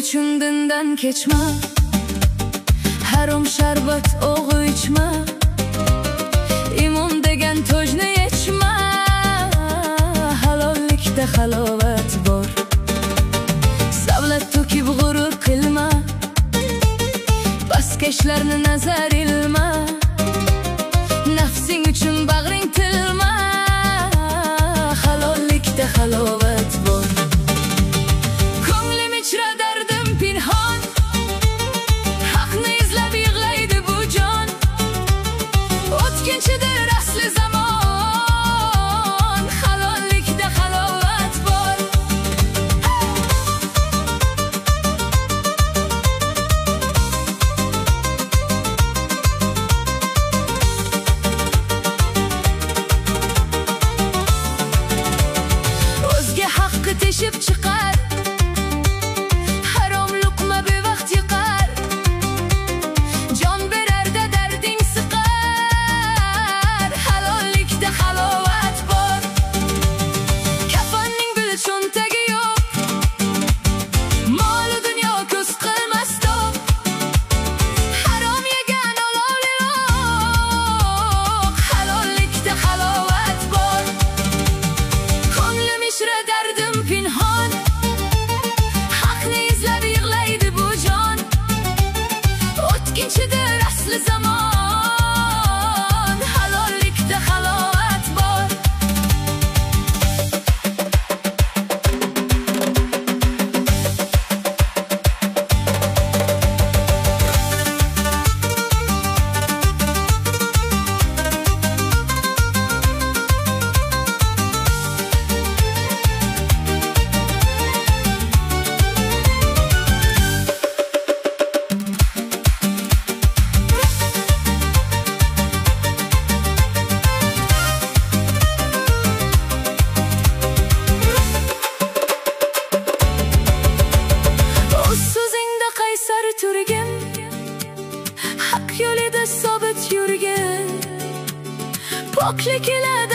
uchun dindan kechma, harom sharbat o'g'u ichma, imon degan tojni yechma. Halollikda halovat bor, savlat to'kib g'urur qilma, pastkashlarni nazar ilma, nafsing uchun bag'ring tilma. Halollikda halovat bor. Ko'nglim ichra dardim pinhon, haqni izlab yig'laydi bu jon. O'tkinchidir asli zamon, halollikda halovat bor. O'zga haqqi teshib chiqar, harom luqma bevaqt yiqar, jon berarda darding siqar. Halollikda halovat bor. Kafanning guli cho'ntagi yo'q, mol dunyo ko'z qilmas to'q, harom yegan olovli loq. Halollikda halovat bor. Ko'nglim ichra dardim pinhon, haqni izlab yig'laydi bu jon. O'tkinchidir asli zamon, halollikda halovat bor. O'z so'zingda qaysar turgin, haq yo'lida sobit yurgin, poklik ila